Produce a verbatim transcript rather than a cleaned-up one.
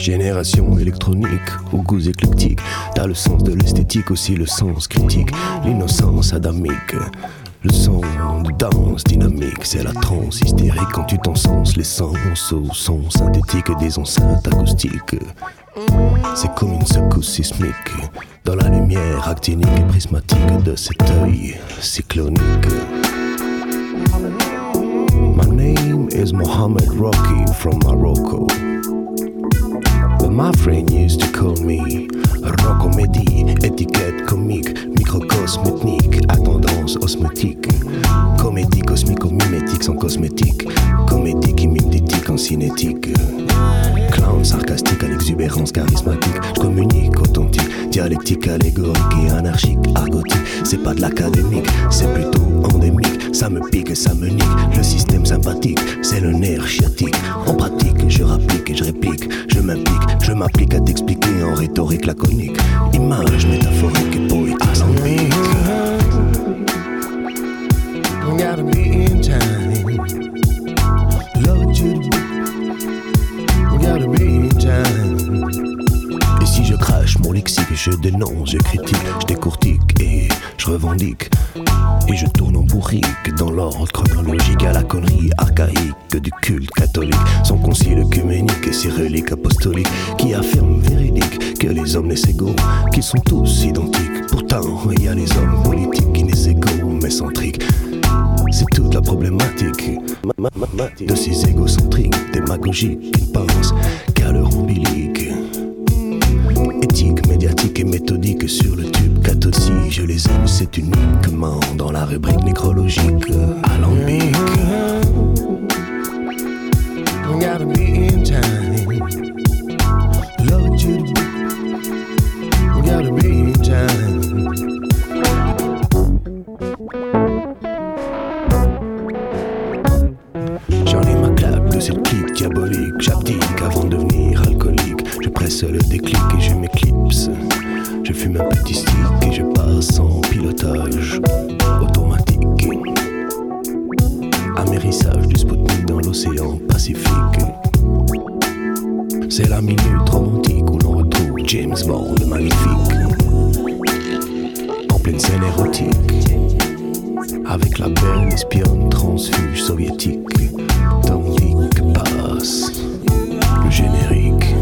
Génération électronique, aux goûts éclectiques. T'as le sens de l'esthétique, aussi le sens critique. L'innocence adamique, le son de danse dynamique. C'est la transe hystérique quand tu t'encenses. Les sens au son synthétique des enceintes acoustiques. C'est comme une secousse sismique dans la lumière actinique et prismatique de cet œil cyclonique. My name is Mohammed Rocky from Morocco, but my friend used to call me Rocco Mehdi. Étiquette comique, microcosmétique, à tendance osmotique. Comédie cosmico-mimétique sans cosmétique. Comédie qui mime d'éthique en cinétique. Clown sarcastique à l'exubérance charismatique. Je communique authentique, dialectique, allégorique et anarchique, argotique. C'est pas de l'académique, c'est plutôt endémique. Ça me pique, ça me nique, le système sympathique, c'est le nerf sciatique. En pratique, je rapplique et je réplique, je m'implique, je m'applique à t'expliquer en rhétorique laconique. Image métaphorique et poétique alambique. Gotta be in time. Love you. Gotta be in time. Et si je crache mon lexique, je dénonce, je critique, je décortique et je revendique. Et je tourne en bourrique dans l'ordre chronologique à la connerie archaïque du culte catholique. Son concile œcuménique et ses reliques apostoliques qui affirment véridique que les hommes naissent égaux, qu'ils sont tous identiques. Pourtant, il y a les hommes politiques qui naissent égaux mais centriques. C'est toute la problématique de ces égocentriques démagogiques qui ne pensent qu'à leur ombilique. Éthique, médiatique et méthodique sur le tube cathodique. Si je les aime, c'est uniquement dans la rubrique nécrologique alambique. Gotta be in time. Love you. Gotta be in time. J'en ai ma claque de cette clique diabolique. J'abdique avant de devenir alcoolique. Je presse le déclic et je m'éclipse. Je fume un petit stick et je passe en pilotage automatique. Amérissage du Spoutnik dans l'océan Pacifique. C'est la minute romantique où l'on retrouve James Bond le magnifique. En pleine scène érotique, avec la belle espionne transfuge soviétique. Tandis que passe le générique.